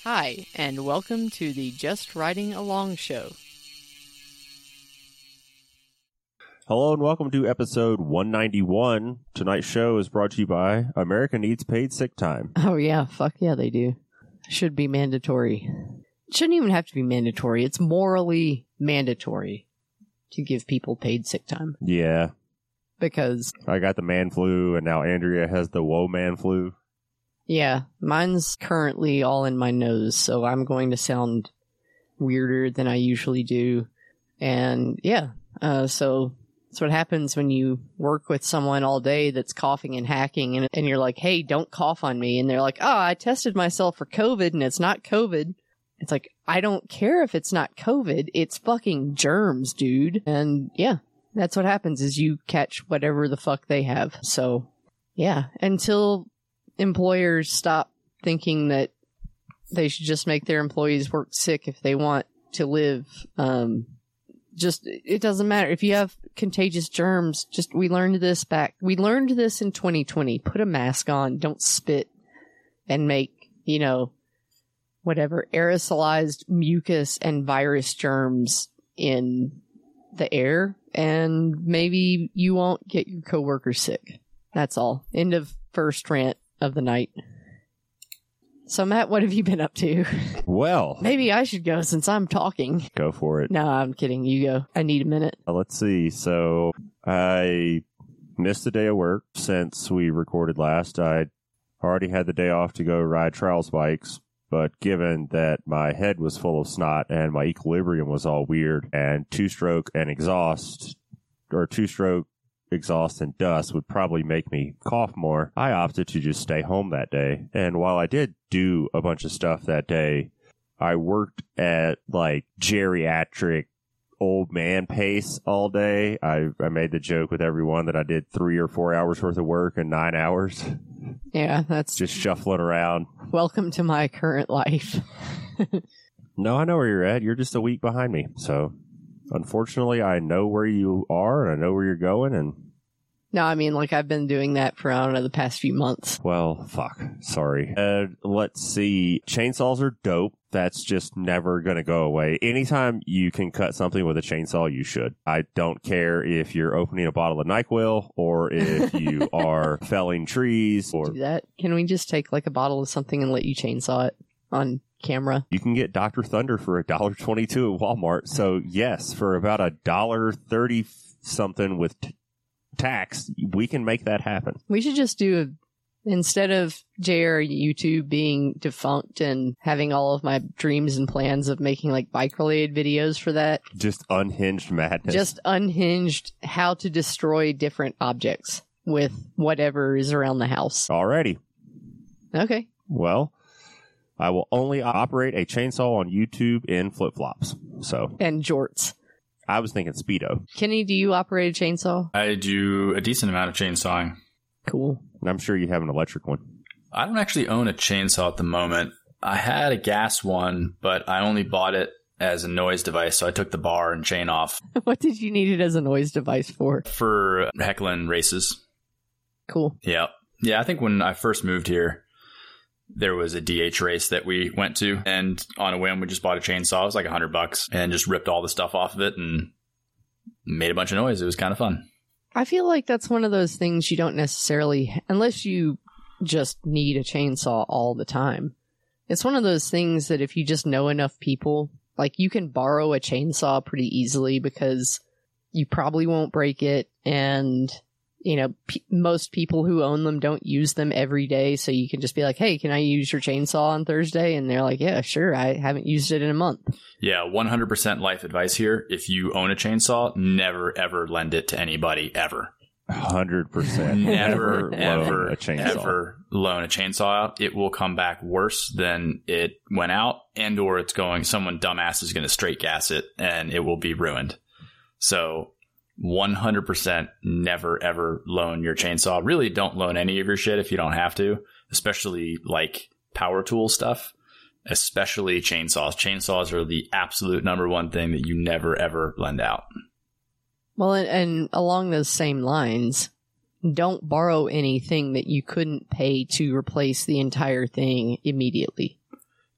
Hi, and welcome to the Just Riding Along show. Hello and welcome to episode 191. Tonight's show is brought to you by America Needs Paid Sick Time. Oh yeah, fuck yeah they do. Should be mandatory. It shouldn't even have to be mandatory. It's morally mandatory to give people paid sick time. Yeah. Because I got the man flu and now Andrea has the whoa man flu. yeah, mine's currently all in my nose, so I'm going to sound weirder than I usually do. And yeah, so that's what happens when you work with someone all day that's coughing and hacking, and you're like, hey, don't cough on me. And they're like, oh, I tested myself for COVID and it's not COVID. It's like, I don't care if it's not COVID. It's fucking germs, dude. And yeah, that's what happens is you catch whatever the fuck they have. So yeah, until employers stop thinking that they should just make their employees work sick if they want to live. It doesn't matter. If you have contagious germs, we learned this in 2020. Put a mask on, don't spit, and make, whatever, aerosolized mucus and virus germs in the air, and maybe you won't get your coworkers sick. That's all. End of first rant of the night. So, Matt, what have you been up to? Well, maybe I should go since I'm talking. Go for it. No, I'm kidding. You go. I need a minute. Let's see. So, I missed a day of work since we recorded last. I already had the day off to go ride trials bikes, but given that my head was full of snot and my equilibrium was all weird, and two-stroke exhaust and dust would probably make me cough more, I opted to just stay home that day. And while I did do a bunch of stuff that day, I worked at like geriatric old man pace all day. I made the joke with everyone that I did 3 or 4 hours worth of work in 9 hours. Yeah, that's just shuffling around. Welcome to my current life. No, I know where you're at. You're just a week behind me. So unfortunately, I know where you are and I know where you're going. And no, I mean, like, I've been doing that for, I don't know, the past few months. Well, fuck. Sorry. Let's see. Chainsaws are dope. That's just never going to go away. Anytime you can cut something with a chainsaw, you should. I don't care if you're opening a bottle of NyQuil or if you are felling trees. Or do that. Can we just take, like, a bottle of something and let you chainsaw it on camera? You can get Dr. Thunder for $1.22 at Walmart. So, yes, for about $1.30 something with tax, we can make that happen. We should just do instead of JR YouTube being defunct and having all of my dreams and plans of making like bike related videos for that, just unhinged madness. Just unhinged how to destroy different objects with whatever is around the house. Alrighty. Okay. Well, I will only operate a chainsaw on YouTube in flip-flops. And jorts. I was thinking Speedo. Kenny, do you operate a chainsaw? I do a decent amount of chainsawing. Cool. I'm sure you have an electric one. I don't actually own a chainsaw at the moment. I had a gas one, but I only bought it as a noise device, so I took the bar and chain off. What did you need it as a noise device for? For heckling races. Cool. Yeah. Yeah, I think when I first moved here, there was a DH race that we went to, and on a whim, we just bought a chainsaw. It was like $100 and just ripped all the stuff off of it and made a bunch of noise. It was kind of fun. I feel like that's one of those things you don't necessarily, unless you just need a chainsaw all the time. It's one of those things that if you just know enough people, like you can borrow a chainsaw pretty easily because you probably won't break it, and most people who own them don't use them every day, so you can just be like, hey, can I use your chainsaw on Thursday? And they're like, yeah, sure, I haven't used it in a month. Yeah, 100% life advice here. If you own a chainsaw, never, ever lend it to anybody, ever. 100%. Never, ever a chainsaw. Ever loan a chainsaw out. It will come back worse than it went out, and or someone dumbass is going to straight gas it, and it will be ruined. So 100% never ever loan your chainsaw. Really don't loan any of your shit if you don't have to, especially like power tool stuff, especially chainsaws. Chainsaws are the absolute number one thing that you never ever lend out. Well, and along those same lines, don't borrow anything that you couldn't pay to replace the entire thing immediately.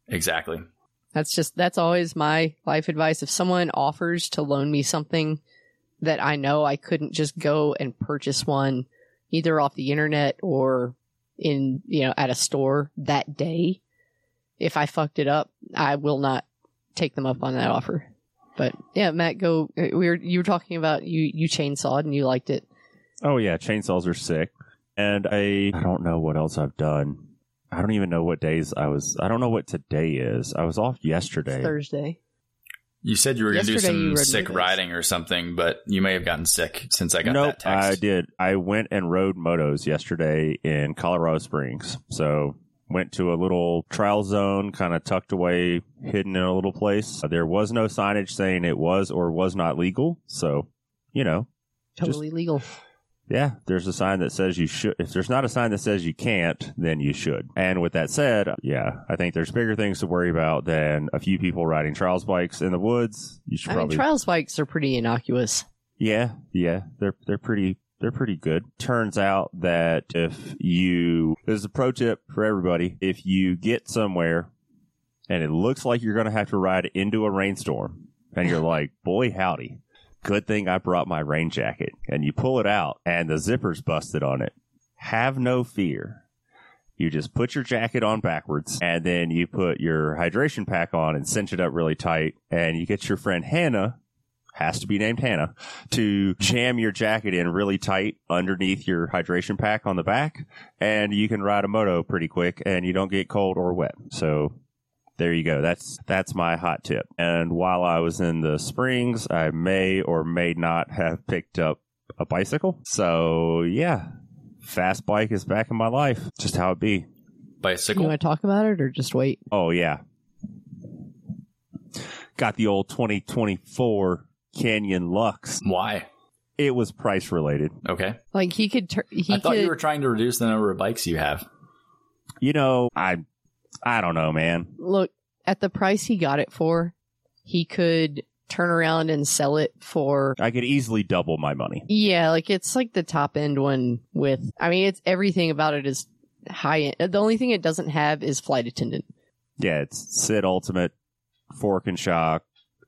Exactly. That's always my life advice. If someone offers to loan me something that I know I couldn't just go and purchase one either off the internet or at a store that day, if I fucked it up, I will not take them up on that offer. But yeah, Matt, you were talking about you chainsawed and you liked it. Oh yeah, chainsaws are sick. And I don't know what else I've done. I don't even know what days I don't know what today is. I was off yesterday. It's Thursday. You said you were going to do some sick motos. riding or something, but you may have gotten sick since I got that text. I did. I went and rode motos yesterday in Colorado Springs. So went to a little trial zone, kind of tucked away, hidden in a little place. There was no signage saying it was or was not legal. So, Totally legal. Yeah, there's a sign that says you should. If there's not a sign that says you can't, then you should. And with that said, yeah, I think there's bigger things to worry about than a few people riding trials bikes in the woods. You should probably. Trials bikes are pretty innocuous. Yeah, they're pretty good. Turns out that there's a pro tip for everybody. If you get somewhere and it looks like you're going to have to ride into a rainstorm, and you're like, boy, howdy. Good thing I brought my rain jacket. And you pull it out and the zipper's busted on it. Have no fear. You just put your jacket on backwards and then you put your hydration pack on and cinch it up really tight. And you get your friend Hannah, has to be named Hannah, to jam your jacket in really tight underneath your hydration pack on the back. And you can ride a moto pretty quick and you don't get cold or wet. So there you go. That's my hot tip. And while I was in the Springs, I may or may not have picked up a bicycle. So yeah, fast bike is back in my life. Just how it be. Bicycle. You want to talk about it or just wait? Oh yeah. Got the old 2024 Canyon Lux. Why? It was price related. Okay. Like I thought you were trying to reduce the number of bikes you have. I don't know, man. Look, at the price he got it for, he could turn around and sell it for... I could easily double my money. Yeah, like it's like the top end one with... I mean, it's everything about it is high end. The only thing it doesn't have is flight attendant. Yeah, it's Sid Ultimate, fork and shock,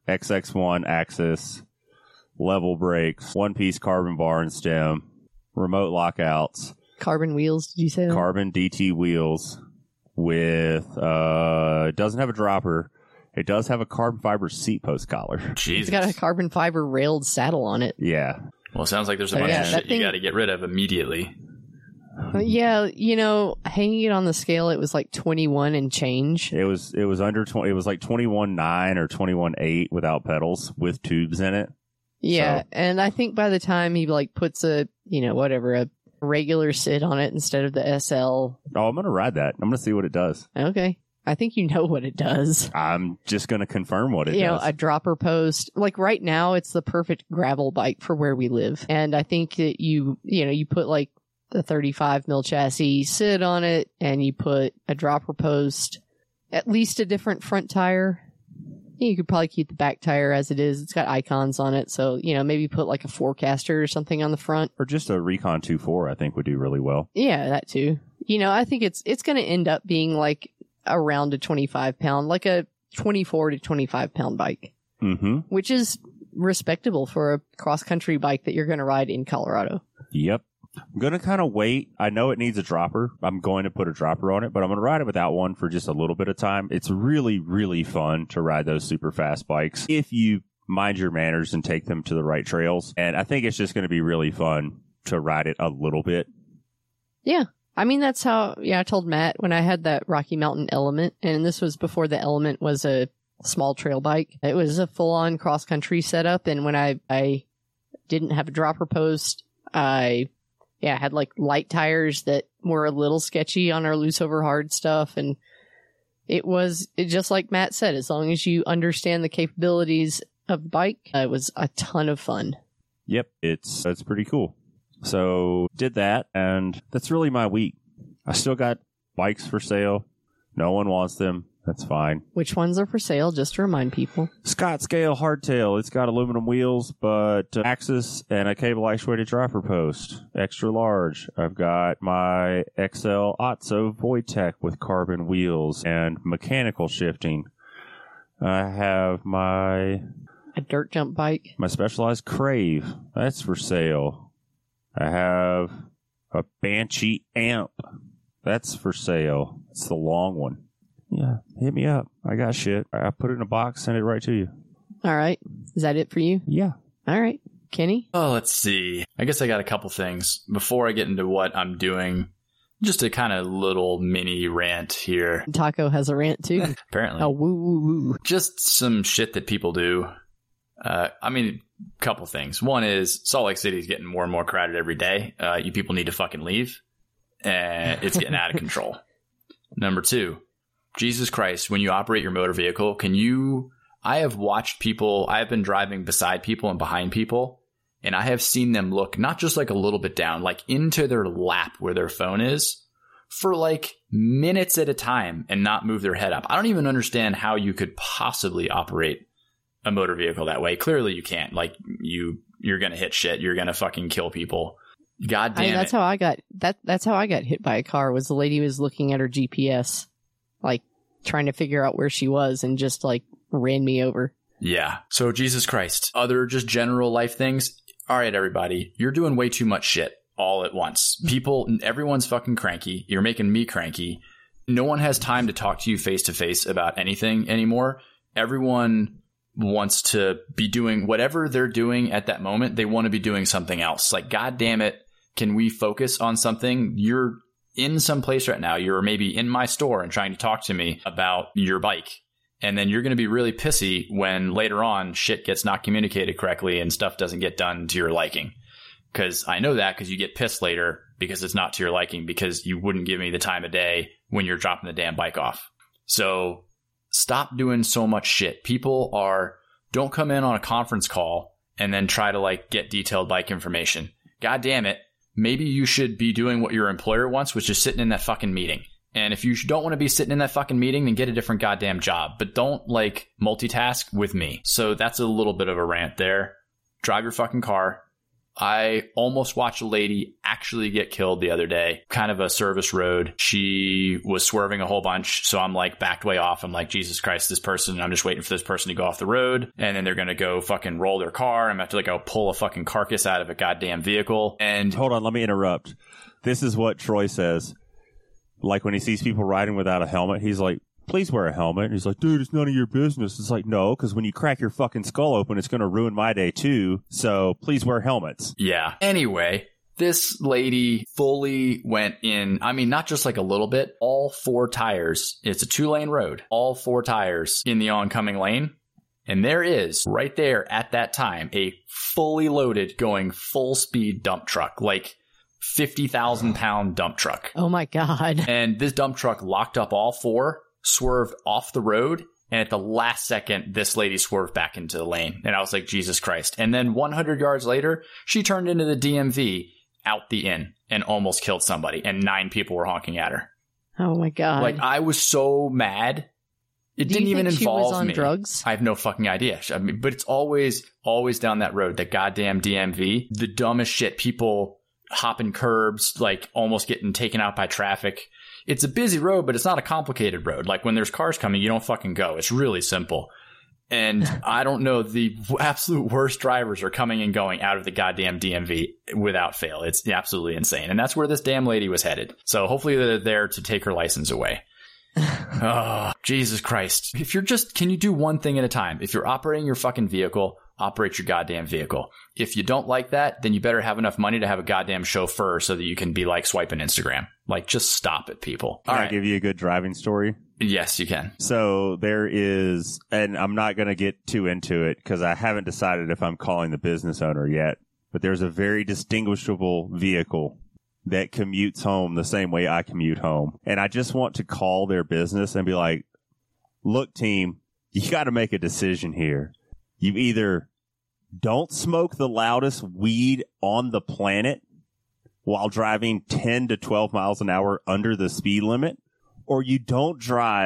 XX1 axis, level brakes, one-piece carbon bar and stem, remote lockouts. Carbon wheels, did you say that? Carbon DT wheels. With it doesn't have a dropper. It does have a carbon fiber seat post collar. Jesus. It's got a carbon fiber railed saddle on it. Yeah. Well, it sounds like there's a bunch of shit you got to get rid of immediately. Yeah, hanging it on the scale, it was like 21 and change. It was under 20. It was like 21.9 or 21.8 without pedals with tubes in it. Yeah, so. And I think by the time he puts a regular sit on it instead of the SL. Oh, I'm going to ride that. I'm going to see what it does. Okay. I think you know what it does. I'm just going to confirm what it does. A dropper post. Like right now, it's the perfect gravel bike for where we live. And I think that you put like the 35 mil chassis sit on it and you put a dropper post, at least a different front tire. You could probably keep the back tire as it is. It's got icons on it. So, maybe put like a Forecaster or something on the front. Or just a Recon 2.4, I think would do really well. Yeah, that too. I think it's going to end up being like around a 25 pound, like a 24 to 25 pound bike. Mm-hmm. Which is respectable for a cross country bike that you're going to ride in Colorado. Yep. I'm going to kind of wait. I know it needs a dropper. I'm going to put a dropper on it, but I'm going to ride it without one for just a little bit of time. It's really, really fun to ride those super fast bikes if you mind your manners and take them to the right trails. And I think it's just going to be really fun to ride it a little bit. Yeah. I mean, that's how, I told Matt when I had that Rocky Mountain Element, and this was before the Element was a small trail bike. It was a full-on cross-country setup, and when I didn't have a dropper post, I had like light tires that were a little sketchy on our loose over hard stuff. And it just like Matt said, as long as you understand the capabilities of the bike, it was a ton of fun. Yep. It's pretty cool. So did that. And that's really my week. I still got bikes for sale. No one wants them. That's fine. Which ones are for sale, just to remind people? Scottsdale hardtail. It's got aluminum wheels, but axis and a cable actuated driver post. Extra large. I've got my XL Otzo Voitech with carbon wheels and mechanical shifting. I have a dirt jump bike. My Specialized Crave. That's for sale. I have a Banshee amp. That's for sale. It's the long one. Yeah, hit me up. I got shit. I put it in a box, send it right to you. All right. Is that it for you? Yeah. All right. Kenny? Oh, let's see. I guess I got a couple things. Before I get into what I'm doing, just a kind of little mini rant here. Taco has a rant too. Apparently. Oh, woo, woo, woo. Just some shit that people do. A couple things. One is Salt Lake City is getting more and more crowded every day. You people need to fucking leave. And it's getting out of control. Number two, Jesus Christ, when you operate your motor vehicle, I have watched people, I have been driving beside people and behind people, and I have seen them look not just like a little bit down, like into their lap where their phone is for like minutes at a time and not move their head up. I don't even understand how you could possibly operate a motor vehicle that way. Clearly you can't. Like you're going to hit shit. You're going to fucking kill people. God damn it. That's how I got hit by a car. Was the lady was looking at her GPS, like trying to figure out where she was, and just like ran me over. Yeah. So Jesus Christ. Other just general life things. All right, everybody, you're doing way too much shit all at once. Everyone's fucking cranky. You're making me cranky. No one has time to talk to you face to face about anything anymore. Everyone wants to be doing whatever they're doing at that moment. They want to be doing something else. Like, God damn it. Can we focus on something? You're in some place right now. You're maybe in my store and trying to talk to me about your bike. And then you're going to be really pissy when later on shit gets not communicated correctly and stuff doesn't get done to your liking. Because I know that because you get pissed later because it's not to your liking because you wouldn't give me the time of day when you're dropping the damn bike off. So stop doing so much shit. Don't come in on a conference call and then try to like get detailed bike information. God damn it. Maybe you should be doing what your employer wants, which is sitting in that fucking meeting. And if you don't want to be sitting in that fucking meeting, then get a different goddamn job. But don't like multitask with me. So that's a little bit of a rant there. Drive your fucking car. I almost watched a lady actually get killed the other day. Kind of a service road. She was swerving a whole bunch. So I'm like backed way off. I'm like, Jesus Christ, this person. I'm just waiting for this person to go off the road. And then they're going to go fucking roll their car. I'm going to have to like go pull a fucking carcass out of a goddamn vehicle. And hold on, let me interrupt. This is what Troy says. Like when he sees people riding without a helmet, he's like, please wear a helmet. And he's like, dude, it's none of your business. It's like, no, because when you crack your fucking skull open, it's going to ruin my day too. So please wear helmets. Yeah. Anyway, this lady fully went in. I mean, not just like a little bit, all four tires. It's a 2-lane road, all four tires in the oncoming lane. And there is right there at that time, a fully loaded going full speed dump truck, like 50,000 pound dump truck. Oh my God. And this dump truck locked up all four, swerved off the road, and at the last second, this lady swerved back into the lane. And I was like, Jesus Christ. And then 100 yards later, she turned into the DMV out the inn and almost killed somebody, and 9 people were honking at her. Oh my God. Like, I was so mad. It didn't even involve me. She was on drugs? I have no fucking idea. I mean, but it's always down that road, the goddamn DMV. The dumbest shit. People hopping curbs, like almost getting taken out by traffic. It's a busy road, but it's not a complicated road. Like when there's cars coming, you don't fucking go. It's really simple. And I don't know, the absolute worst drivers are coming and going out of the goddamn DMV without fail. It's absolutely insane. And that's where this damn lady was headed. So hopefully they're there to take her license away. Oh, Jesus Christ. Can you do one thing at a time? If you're operating your fucking vehicle, operate your goddamn vehicle. If you don't like that, then you better have enough money to have a goddamn chauffeur so that you can be like swiping Instagram. Like, just stop it, people. Can I give you a good driving story? Yes, you can. So there is, and I'm not going to get too into it because I haven't decided if I'm calling the business owner yet, but there's a very distinguishable vehicle that commutes home the same way I commute home. And I just want to call their business and be like, look, team, you got to make a decision here. You either don't smoke the loudest weed on the planet while driving 10 to 12 miles an hour under the speed limit, or you don't drive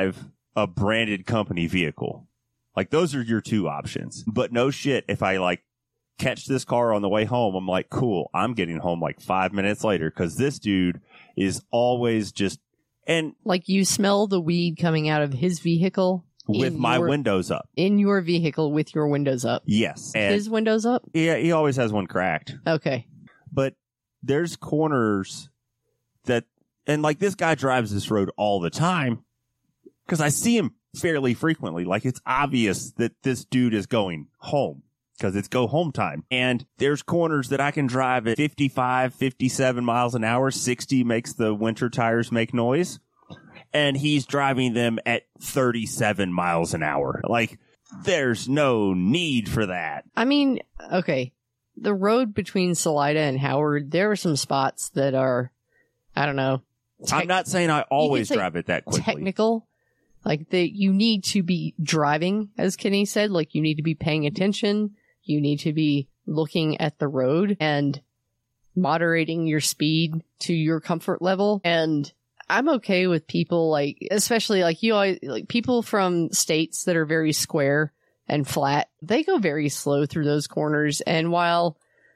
a branded company vehicle. Like, those are your two options. But no shit, if I like catch this car on the way home, I'm like, cool, I'm getting home like 5 minutes later because this dude is always just, and like you smell the weed coming out of his vehicle with my windows up. In your vehicle with your windows up. Yes. And his windows up? Yeah, he always has one cracked. Okay. But there's corners that, and like this guy drives this road all the time because I see him fairly frequently. Like, it's obvious that this dude is going home because it's go home time. And there's corners that I can drive at 55, 57 miles an hour. 60 makes the winter tires make noise. And he's driving them at 37 miles an hour. Like, there's no need for that. I mean, okay. The road between Salida and Howard, there are some spots that are, I don't know. I'm not saying I always drive it that quickly. Technical. Like, you need to be driving, as Kenny said. Like, you need to be paying attention. You need to be looking at the road and moderating your speed to your comfort level. And I'm okay with people, like, especially like you always, like people from states that are very square and flat, they go very slow through those corners. And while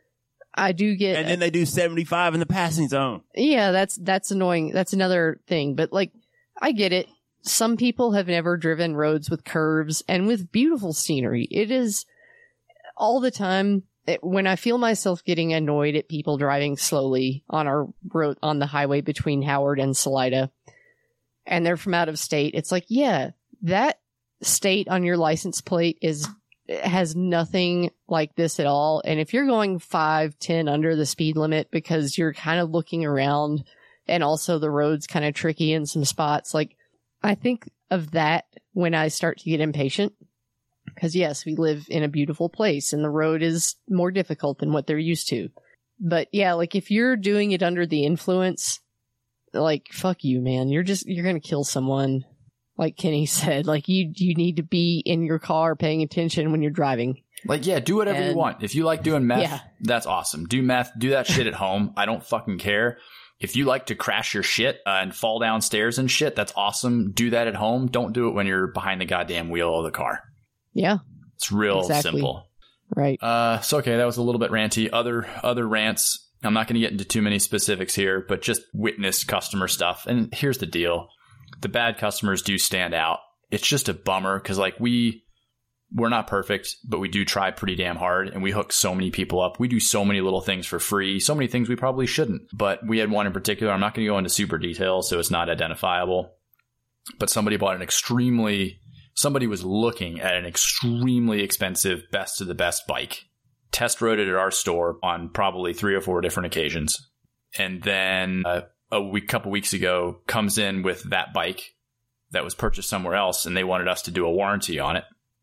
I do get, and then they do 75 in the passing zone. Yeah, that's annoying. That's another thing. But like, I get it. Some people have never driven roads with curves and with beautiful scenery. It is all the time. When I feel myself getting annoyed at people driving slowly on our road, on the highway between Howard and Salida, and they're from out of state, it's like, yeah, that state on your license plate has nothing like this at all. And if you're going 5, 10 under the speed limit because you're kind of looking around and also the road's kind of tricky in some spots, like, I think of that when I start to get impatient. Because, yes, we live in a beautiful place and the road is more difficult than what they're used to. But, yeah, like, if you're doing it under the influence, like, fuck you, man. You're going to kill someone. Like Kenny said, like, you need to be in your car paying attention when you're driving. Like, yeah, do whatever you want. If you like doing meth, that's awesome. Do meth, do that shit at home. I don't fucking care. If you like to crash your shit and fall downstairs and shit, that's awesome. Do that at home. Don't do it when you're behind the goddamn wheel of the car. Yeah. It's real simple. Right. So, okay, that was a little bit ranty. Other rants. I'm not going to get into too many specifics here, but just witness customer stuff. And here's the deal. The bad customers do stand out. It's just a bummer because, like, we're not perfect, but we do try pretty damn hard, and we hook so many people up. We do so many little things for free, so many things we probably shouldn't. But we had one in particular. I'm not going to go into super details, so it's not identifiable. But somebody was looking at an extremely expensive best of the best bike, test rode it at our store on probably 3 or 4 different occasions. And then a couple weeks ago comes in with that bike that was purchased somewhere else, and they wanted us to do a warranty on it.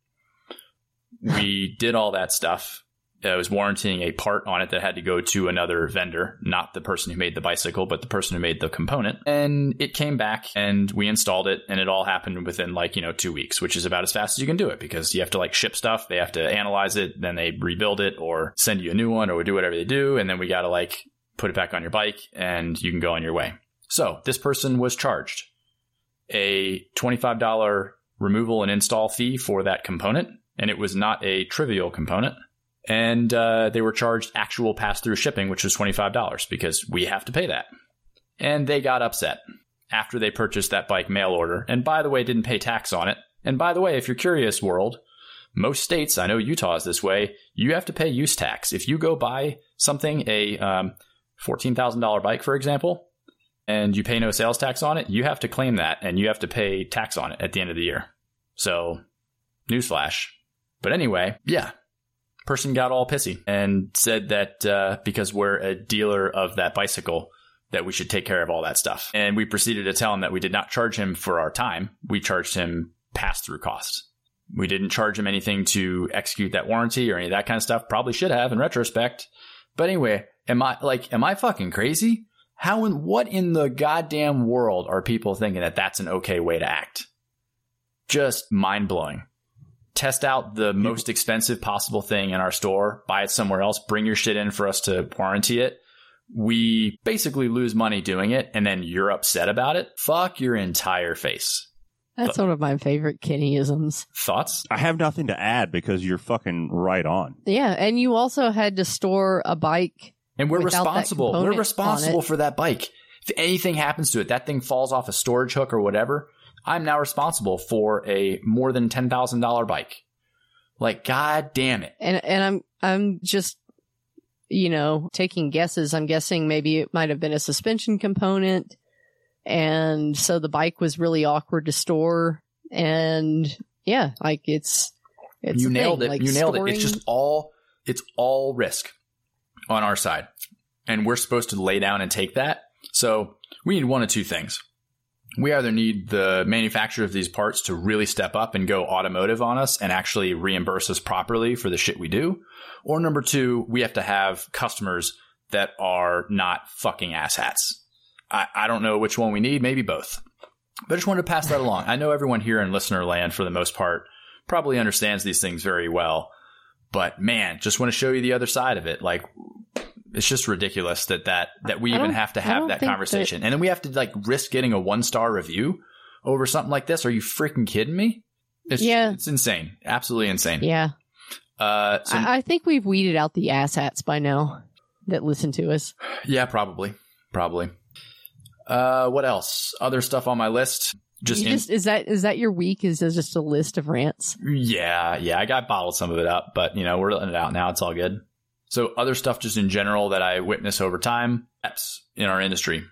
We did all that stuff. I was warrantying a part on it that had to go to another vendor, not the person who made the bicycle, but the person who made the component. And it came back and we installed it, and it all happened within 2 weeks, which is about as fast as you can do it because you have to ship stuff. They have to analyze it. Then they rebuild it or send you a new one or do whatever they do. And then we got to put it back on your bike and you can go on your way. So this person was charged a $25 removal and install fee for that component. And it was not a trivial component. And they were charged actual pass-through shipping, which was $25 because we have to pay that. And they got upset after they purchased that bike mail order. And by the way, didn't pay tax on it. And by the way, if you're curious, world, most states, I know Utah is this way, you have to pay use tax. If you go buy something, a $14,000 bike, for example, and you pay no sales tax on it, you have to claim that and you have to pay tax on it at the end of the year. So, newsflash. But anyway, yeah. Person got all pissy and said that because we're a dealer of that bicycle, that we should take care of all that stuff. And we proceeded to tell him that we did not charge him for our time. We charged him pass-through costs. We didn't charge him anything to execute that warranty or any of that kind of stuff. Probably should have in retrospect. But anyway, am I fucking crazy? What in the goddamn world are people thinking that that's an okay way to act? Just mind-blowing. Test out the most expensive possible thing in our store, buy it somewhere else, bring your shit in for us to warranty it. We basically lose money doing it, and then you're upset about it. Fuck your entire face. That's one of my favorite Kennyisms. Thoughts? I have nothing to add because you're fucking right on. Yeah, and you also had to store a bike. And we're without that responsible. We're component responsible on it. for that bike. If anything happens to it, that thing falls off a storage hook or whatever, I'm now responsible for a more than $10,000 bike. Like, god damn it. And I'm just, taking guesses. I'm guessing maybe it might have been a suspension component. And so the bike was really awkward to store. And yeah, like it's You a nailed thing. it. Like You nailed it. storing- It's all risk on our side. And we're supposed to lay down and take that. So we need one of two things. We either need the manufacturer of these parts to really step up and go automotive on us and actually reimburse us properly for the shit we do. Or number two, we have to have customers that are not fucking asshats. I don't know which one we need, maybe both. But I just wanted to pass that along. I know everyone here in listener land, for the most part, probably understands these things very well. But man, just want to show you the other side of it. Like, it's just ridiculous that we even have to have that conversation. And then we have to like risk getting a 1-star review over something like this. Are you freaking kidding me? It's insane. Absolutely insane. Yeah. I think we've weeded out the asshats by now that listen to us. Yeah, probably. What else? Other stuff on my list. Is that your week? Is there just a list of rants? Yeah. I got bottled some of it up, but we're letting it out now. It's all good. So other stuff just in general that I witness over time, reps in our industry.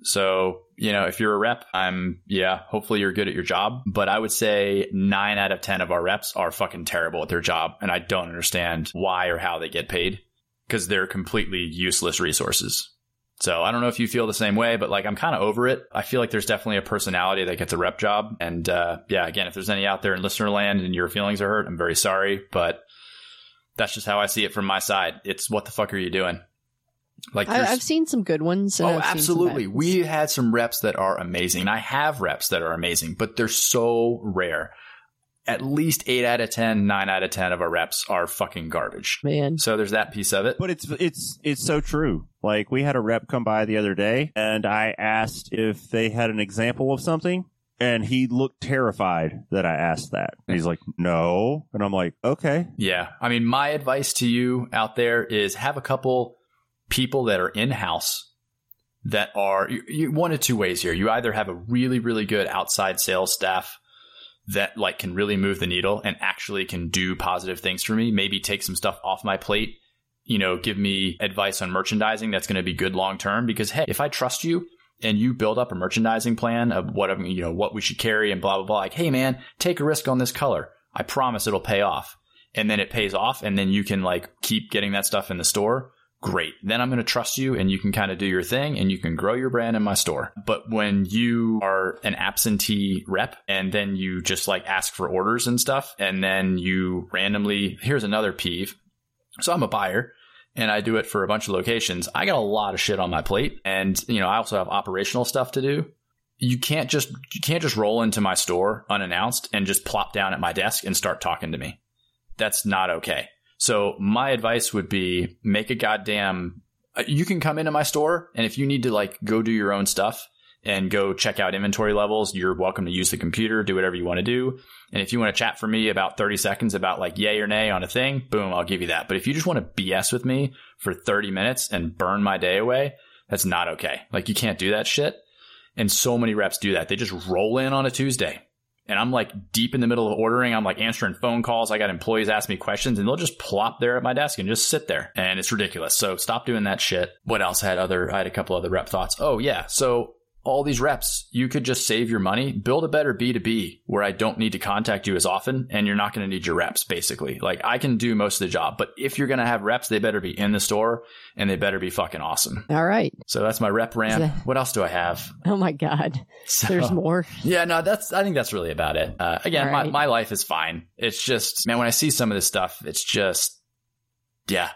So, if you're a rep, hopefully you're good at your job. But I would say 9 out of 10 of our reps are fucking terrible at their job. And I don't understand why or how they get paid because they're completely useless resources. So I don't know if you feel the same way, but like I'm kind of over it. I feel like there's definitely a personality that gets a rep job. And again, if there's any out there in listener land and your feelings are hurt, I'm very sorry. But that's just how I see it from my side. It's what the fuck are you doing? Like I've seen some good ones. Oh, absolutely. We had some reps that are amazing. I have reps that are amazing, but they're so rare. At least 8 out of 10, 9 out of 10 of our reps are fucking garbage. Man. So there's that piece of it. But it's so true. Like we had a rep come by the other day and I asked if they had an example of something. And he looked terrified that I asked that. And he's like, no. And I'm like, okay. Yeah. I mean, my advice to you out there is have a couple people that are in-house that are one of two ways here. You either have a really, really good outside sales staff that like can really move the needle and actually can do positive things for me, maybe take some stuff off my plate, give me advice on merchandising that's going to be good long-term. Because, hey, if I trust you, and you build up a merchandising plan of what we should carry and blah, blah, blah. Like, hey, man, take a risk on this color. I promise it'll pay off. And then it pays off. And then you can like keep getting that stuff in the store. Great. Then I'm going to trust you and you can kind of do your thing and you can grow your brand in my store. But when you are an absentee rep and then you just like ask for orders and stuff and then you randomly, here's another peeve. So I'm a buyer. And I do it for a bunch of locations. I got a lot of shit on my plate. And, I also have operational stuff to do. You can't just roll into my store unannounced and just plop down at my desk and start talking to me. That's not okay. So my advice would be make a goddamn, you can come into my store and if you need to like go do your own stuff and go check out inventory levels, you're welcome to use the computer, do whatever you want to do. And if you want to chat for me about 30 seconds about like yay or nay on a thing, boom, I'll give you that. But if you just want to BS with me for 30 minutes and burn my day away, that's not okay. Like you can't do that shit. And so many reps do that. They just roll in on a Tuesday and I'm like deep in the middle of ordering. I'm like answering phone calls. I got employees ask me questions and they'll just plop there at my desk and just sit there. And it's ridiculous. So stop doing that shit. What else? I had a couple other rep thoughts. Oh yeah. So all these reps, you could just save your money, build a better B2B where I don't need to contact you as often and you're not going to need your reps basically. Like I can do most of the job, but if you're going to have reps, they better be in the store and they better be fucking awesome. All right. So that's my rep rant. What else do I have? Oh my God. There's more. Yeah, no, I think that's really about it. Again, right. my life is fine. It's just, man, when I see some of this stuff, it's just, yeah,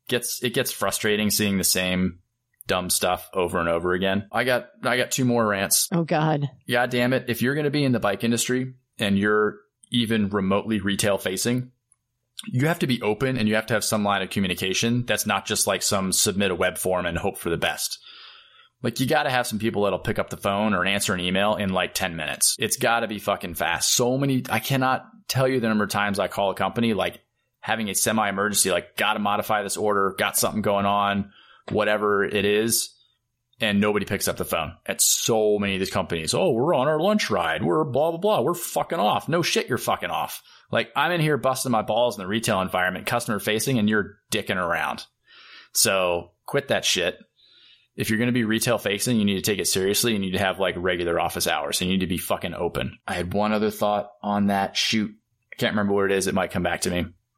it gets frustrating seeing the same dumb stuff over and over again. I got 2 more rants. Oh God. God damn it. If you're going to be in the bike industry and you're even remotely retail facing, you have to be open and you have to have some line of communication. That's not just like some submit a web form and hope for the best. Like, you got to have some people that'll pick up the phone or answer an email in like 10 minutes. It's got to be fucking fast. I cannot tell you the number of times I call a company, like having a semi-emergency, like got to modify this order, got something going on, whatever it is, and nobody picks up the phone. At so many of these companies, oh, we're on our lunch ride, we're blah, blah, blah, we're fucking off. No shit, you're fucking off. Like, I'm in here busting my balls in the retail environment, customer facing, and you're dicking around. So quit that shit. If you're going to be retail facing, you need to take it seriously. You need to have like regular office hours. You need to be fucking open. I had one other thought on that. Shoot. I can't remember what it is. It might come back to me.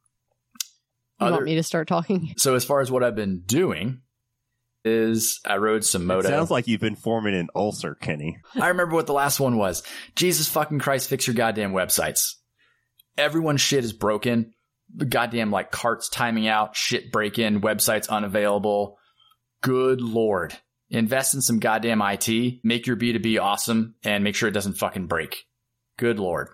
You want me to start talking? So as far as what I've been doing is I rode some moto. It sounds like you've been forming an ulcer, Kenny. I remember what the last one was. Jesus fucking Christ, fix your goddamn websites. Everyone's shit is broken. The goddamn like carts timing out, shit break in, websites unavailable. Good Lord. Invest in some goddamn IT, make your B2B awesome, and make sure it doesn't fucking break. Good Lord.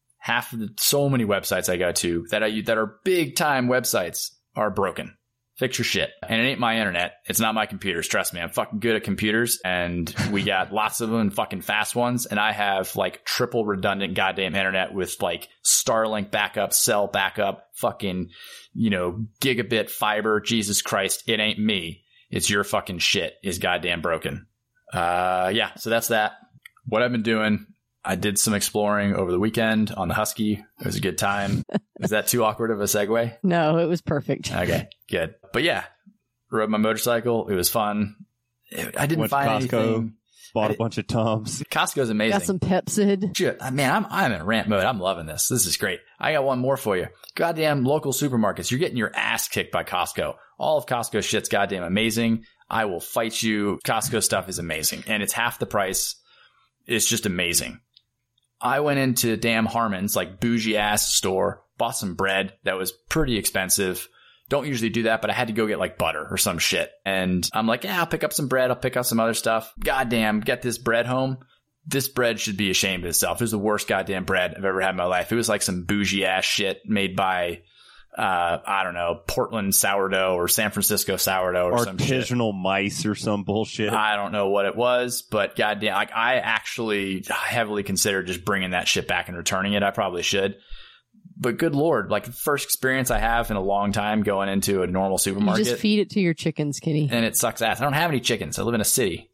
So many websites I go to that are big time websites are broken. Fix your shit. And it ain't my internet. It's not my computers. Trust me. I'm fucking good at computers, and we got lots of them and fucking fast ones. And I have like triple redundant goddamn internet with like Starlink backup, cell backup, fucking, gigabit fiber. Jesus Christ. It ain't me. It's your fucking shit is goddamn broken. So that's that. What I've been doing, I did some exploring over the weekend on the Husky. It was a good time. Was that too awkward of a segue? No, it was perfect. Okay, good. But yeah, rode my motorcycle. It was fun. I didn't find anything. Bought a bunch of Toms. Costco's amazing. Got some Pepsid. Shit, man, I'm in rant mode. I'm loving this. This is great. I got one more for you. Goddamn local supermarkets. You're getting your ass kicked by Costco. All of Costco's shit's goddamn amazing. I will fight you. Costco stuff is amazing. And it's half the price. It's just amazing. I went into damn Harmon's, like bougie ass store, bought some bread that was pretty expensive. Don't usually do that, but I had to go get like butter or some shit. And I'm like, yeah, I'll pick up some bread. I'll pick up some other stuff. Goddamn, get this bread home. This bread should be ashamed of itself. It was the worst goddamn bread I've ever had in my life. It was like some bougie ass shit made by, I don't know, Portland sourdough or San Francisco sourdough or some shit. Artisanal mice or some bullshit. I don't know what it was, but goddamn, like I actually heavily considered just bringing that shit back and returning it. I probably should. But good Lord, like the first experience I have in a long time going into a normal supermarket. You just feed it to your chickens, Kenny. And it sucks ass. I don't have any chickens. I live in a city.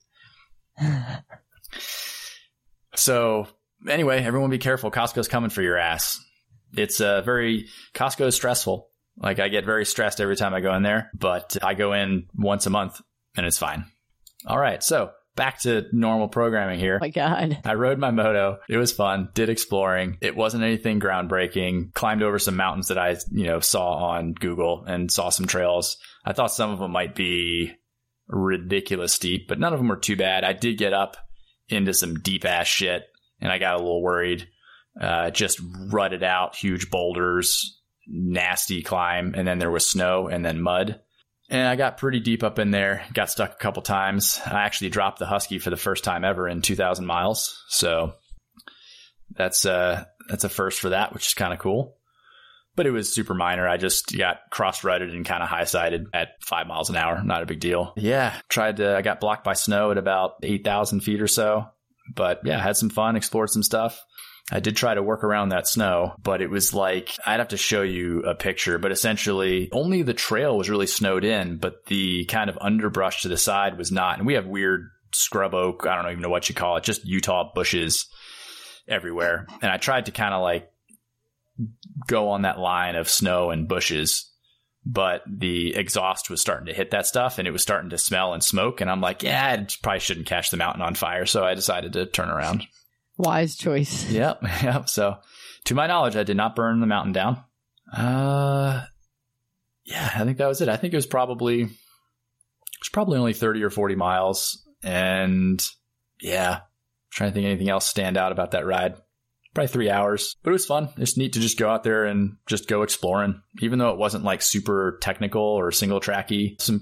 So anyway, everyone be careful. Costco's coming for your ass. It's Costco is stressful. Like I get very stressed every time I go in there, but I go in once a month and it's fine. All right. So back to normal programming here. Oh my God. I rode my moto. It was fun. Did exploring. It wasn't anything groundbreaking. Climbed over some mountains that I, saw on Google and saw some trails. I thought some of them might be ridiculous steep, but none of them were too bad. I did get up into some deep ass shit and I got a little worried. Just rutted out, huge boulders, nasty climb. And then there was snow and then mud. And I got pretty deep up in there, got stuck a couple times. I actually dropped the Husky for the first time ever in 2,000 miles. So that's a first for that, which is kind of cool. But it was super minor. I just got cross-rutted and kind of high-sided at 5 miles an hour. Not a big deal. Yeah, I got blocked by snow at about 8,000 feet or so. But yeah, had some fun, explored some stuff. I did try to work around that snow, but it was like, I'd have to show you a picture, but essentially only the trail was really snowed in, but the kind of underbrush to the side was not. And we have weird scrub oak, I don't even know what you call it, just Utah bushes everywhere. And I tried to kind of like go on that line of snow and bushes, but the exhaust was starting to hit that stuff and it was starting to smell and smoke. And I'm like, yeah, I probably shouldn't catch the mountain on fire. So I decided to turn around. Wise choice. Yep. So, to my knowledge, I did not burn the mountain down. I think that was it. I think it was probably only 30 or 40 miles. And yeah, I'm trying to think anything else stand out about that ride. Probably 3 hours, but it was fun. It's neat to just go out there and just go exploring, even though it wasn't like super technical or single tracky. Some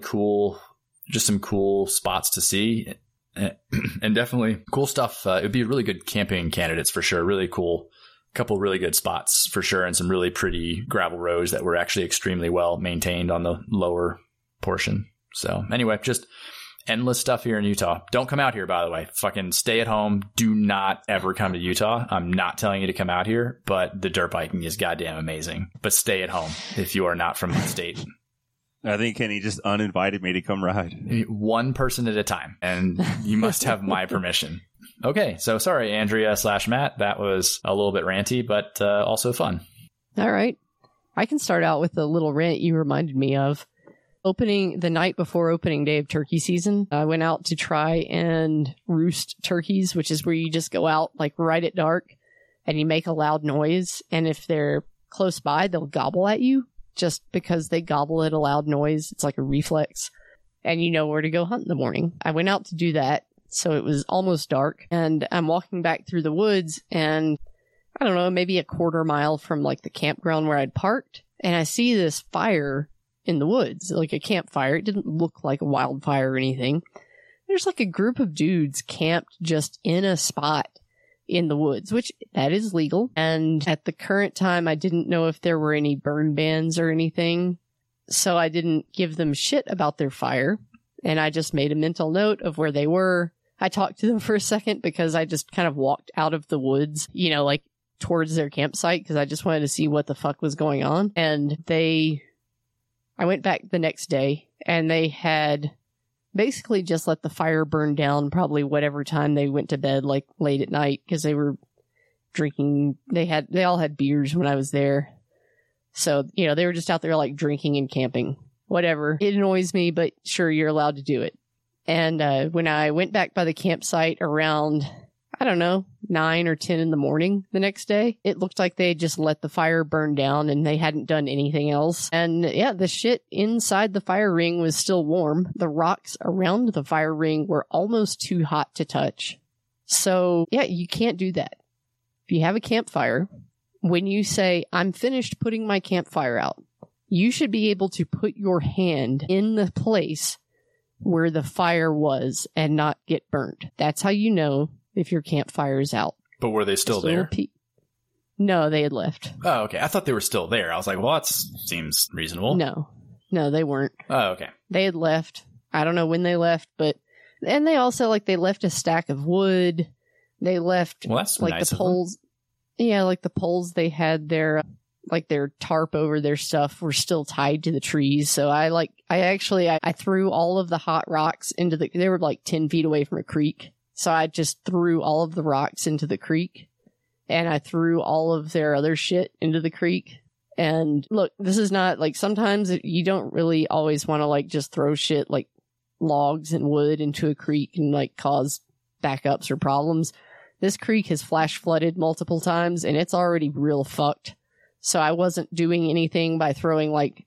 cool spots to see. And definitely cool stuff. It would be really good camping candidates for sure. Really cool. Couple really good spots for sure. And some really pretty gravel roads that were actually extremely well maintained on the lower portion. So anyway, just endless stuff here in Utah. Don't come out here, by the way. Fucking stay at home. Do not ever come to Utah. I'm not telling you to come out here, but the dirt biking is goddamn amazing. But stay at home if you are not from the state. I think Kenny just uninvited me to come ride. One person at a time, and you must have my permission. Okay, so sorry, Andrea/Matt. That was a little bit ranty, but also fun. All right. I can start out with a little rant you reminded me of. The night before opening day of turkey season, I went out to try and roost turkeys, which is where you just go out like right at dark and you make a loud noise. And if they're close by, they'll gobble at you just because they gobble at a loud noise. It's like a reflex and you know where to go hunt in the morning. I went out to do that. So it was almost dark and I'm walking back through the woods and I don't know, maybe a quarter mile from like the campground where I'd parked. And I see this fire in the woods, like a campfire. It didn't look like a wildfire or anything. There's like a group of dudes camped just in a spot in the woods, which that is legal. And at the current time, I didn't know if there were any burn bans or anything. So I didn't give them shit about their fire. And I just made a mental note of where they were. I talked to them for a second because I just kind of walked out of the woods, you know, like towards their campsite because I just wanted to see what the fuck was going on. And I went back the next day and they had basically just let the fire burn down probably whatever time they went to bed, like late at night, because they were drinking. They all had beers when I was there. So, you know, they were just out there like drinking and camping, whatever. It annoys me, but sure, you're allowed to do it. And when I went back by the campsite around, I don't know, 9 or 10 in the morning the next day, it looked like they had just let the fire burn down and they hadn't done anything else. And yeah, the shit inside the fire ring was still warm. The rocks around the fire ring were almost too hot to touch. So yeah, you can't do that. If you have a campfire, when you say, I'm finished putting my campfire out, you should be able to put your hand in the place where the fire was and not get burnt. That's how you know if your campfire is out. But were they still there? No, they had left. Oh, okay. I thought they were still there. I was like, well, that seems reasonable. No, they weren't. Oh, okay. They had left. I don't know when they left, and they also, like, they left a stack of wood. They left, well, that's like, nice the poles. Yeah, like the poles they had their tarp over their stuff were still tied to the trees. So I threw all of the hot rocks they were like 10 feet away from a creek. So I just threw all of the rocks into the creek and I threw all of their other shit into the creek. And look, this is not like, sometimes you don't really always want to like just throw shit like logs and wood into a creek and like cause backups or problems. This creek has flash flooded multiple times and it's already real fucked. So I wasn't doing anything by throwing like,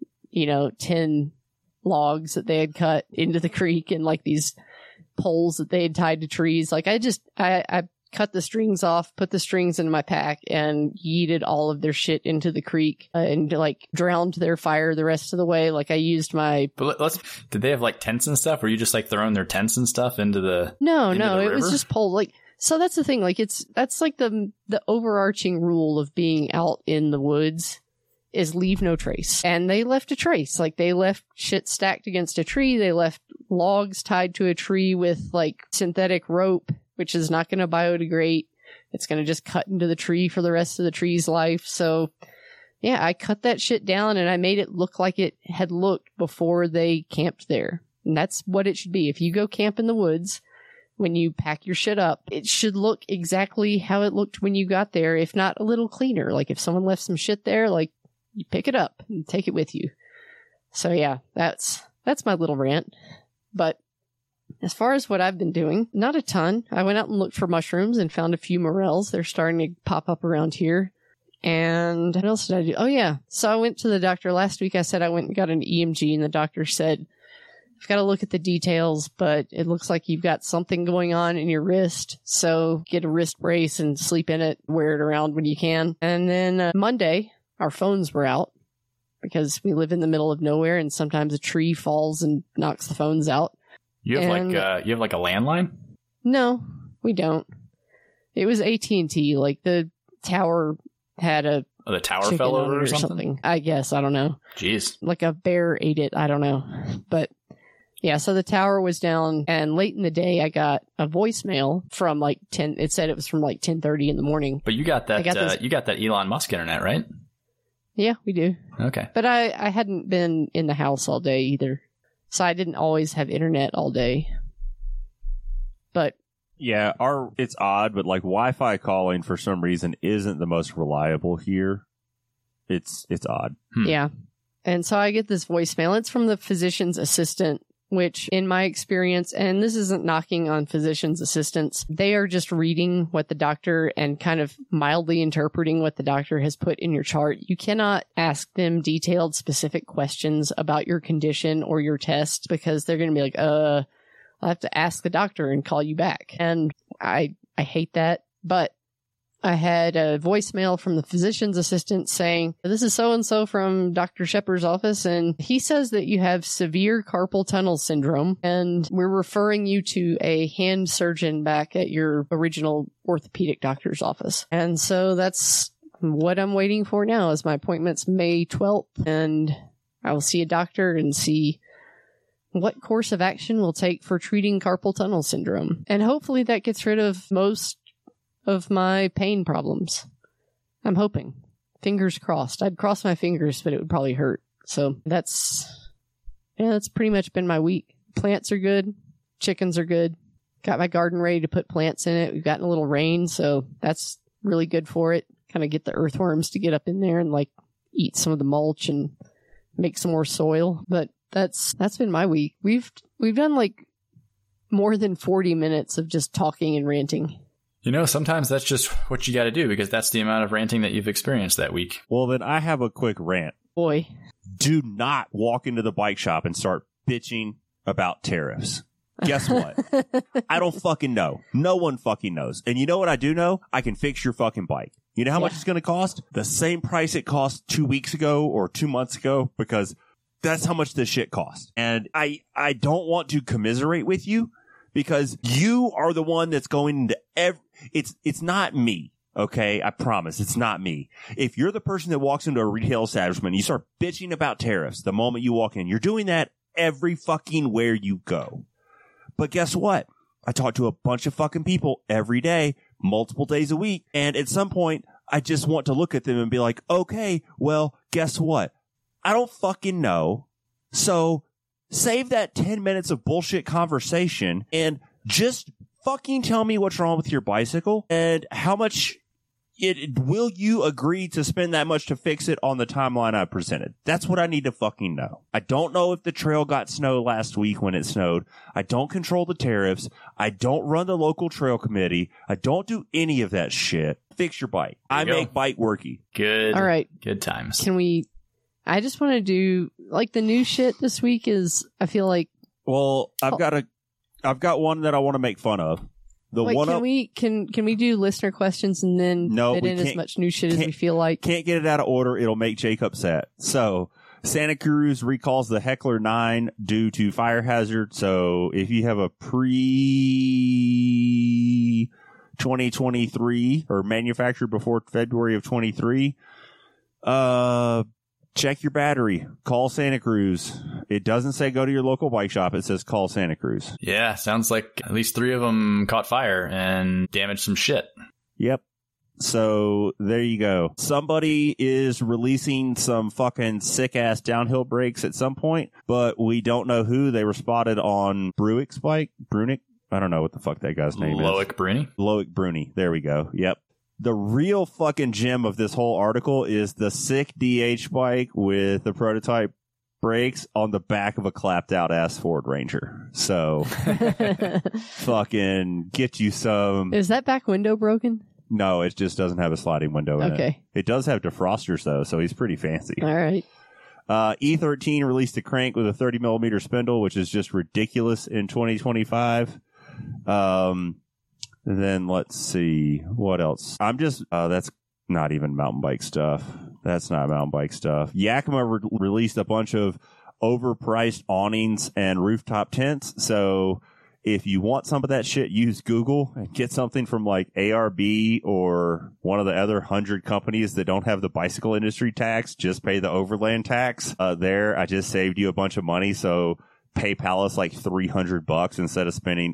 10 logs that they had cut into the creek and like these poles that they had tied to trees. Like I cut the strings off, put the strings in my pack and yeeted all of their shit into the creek and like drowned their fire the rest of the way. Like I used my... But did they have like tents and stuff? Were you just like throwing their tents and stuff into the... No, it was just poles. Like, so that's the thing. Like that's like the overarching rule of being out in the woods is leave no trace. And they left a trace. Like they left shit stacked against a tree. They left logs tied to a tree with like synthetic rope, which is not going to biodegrade. It's going to just cut into the tree for the rest of the tree's life. So yeah, I cut that shit down and I made it look like it had looked before they camped there. And that's what it should be. If you go camp in the woods, when you pack your shit up, it should look exactly how it looked when you got there, if not a little cleaner. Like if someone left some shit there, like you pick it up and take it with you. So yeah, that's my little rant. But as far as what I've been doing, not a ton. I went out and looked for mushrooms and found a few morels. They're starting to pop up around here. And what else did I do? Oh yeah. So I went to the doctor last week. I said I went and got an EMG and the doctor said, I've got to look at the details, but it looks like you've got something going on in your wrist. So get a wrist brace and sleep in it, wear it around when you can. And then Monday, our phones were out because we live in the middle of nowhere and sometimes a tree falls and knocks the phones out. You have like a landline? No, we don't. It was AT&T. Like the tower had the tower fell over or something? I guess. I don't know. Jeez. Like a bear ate it. I don't know. But Yeah, so the tower was down, and late in the day, I got a voicemail from like 10. It said it was from like 10:30 in the morning. But you got that. You got that Elon Musk internet, right? Yeah, we do. Okay. But I hadn't been in the house all day either, so I didn't always have internet all day. But yeah, it's odd, but like Wi-Fi calling for some reason isn't the most reliable here. It's odd. Yeah, and so I get this voicemail. It's from the physician's assistant, which in my experience, and this isn't knocking on physician's assistants, they are just reading what the doctor and kind of mildly interpreting what the doctor has put in your chart. You cannot ask them detailed, specific questions about your condition or your test because they're going to be like, I'll have to ask the doctor and call you back. And I hate that. But I had a voicemail from the physician's assistant saying, this is so-and-so from Dr. Shepard's office, and he says that you have severe carpal tunnel syndrome, and we're referring you to a hand surgeon back at your original orthopedic doctor's office. And so that's what I'm waiting for now, is my appointment's May 12th, and I will see a doctor and see what course of action we'll take for treating carpal tunnel syndrome. And hopefully that gets rid of most of my pain problems. I'm hoping. Fingers crossed. I'd cross my fingers, but it would probably hurt. So that's pretty much been my week. Plants are good. Chickens are good. Got my garden ready to put plants in it. We've gotten a little rain, so that's really good for it. Kind of get the earthworms to get up in there and like eat some of the mulch and make some more soil. But that's been my week. We've done like more than 40 minutes of just talking and ranting. You know, sometimes that's just what you got to do because that's the amount of ranting that you've experienced that week. Well, then I have a quick rant. Boy. Do not walk into the bike shop and start bitching about tariffs. Guess what? I don't fucking know. No one fucking knows. And you know what I do know? I can fix your fucking bike. You know how much it's going to cost? The same price it cost 2 weeks ago or 2 months ago, because that's how much this shit costs. And I don't want to commiserate with you because you are the one that's going into it's not me. Okay, I promise it's not me. If you're the person that walks into a retail establishment and you start bitching about tariffs the moment you walk in, you're doing that every fucking where you go. But guess what? I talk to a bunch of fucking people every day, multiple days a week. And at some point, I just want to look at them and be like, okay, well, guess what? I don't fucking know. So save that 10 minutes of bullshit conversation and just fucking tell me what's wrong with your bicycle and how much will you agree to spend that much to fix it on the timeline I presented? That's what I need to fucking know. I don't know if the trail got snow last week when it snowed. I don't control the tariffs. I don't run the local trail committee. I don't do any of that shit. Fix your bike. I make bike worky. Good. All right. Good times. I just want to do, like, the new shit this week is, I feel like. Well, I've got one that I want to make fun of. Can we do listener questions and then fit in as much new shit as we feel like? Can't get it out of order. It'll make Jake upset. So Santa Cruz recalls the Heckler 9 due to fire hazard. So if you have a pre 2023 or manufactured before February of 23, check your battery. Call Santa Cruz. It doesn't say go to your local bike shop. It says call Santa Cruz. Yeah, sounds like at least 3 of them caught fire and damaged some shit. Yep. So there you go. Somebody is releasing some fucking sick-ass downhill brakes at some point, but we don't know who. They were spotted on Bruick's bike. Brunick? I don't know what the fuck that guy's name is. Loic Bruni? Loic Bruni. There we go. Yep. The real fucking gem of this whole article is the sick DH bike with the prototype brakes on the back of a clapped out ass Ford Ranger. So fucking get you some. Is that back window broken? No, it just doesn't have a sliding window in it. It does have defrosters though, so he's pretty fancy. All right. E13 released a crank with a 30 millimeter spindle, which is just ridiculous in 2025. Then let's see what else. That's not even mountain bike stuff. That's not mountain bike stuff. Yakima released a bunch of overpriced awnings and rooftop tents. So if you want some of that shit, use Google and get something from like ARB or one of the other 100 companies that don't have the bicycle industry tax. Just pay the overland tax. There, I just saved you a bunch of money. So PayPal us like $300 instead of spending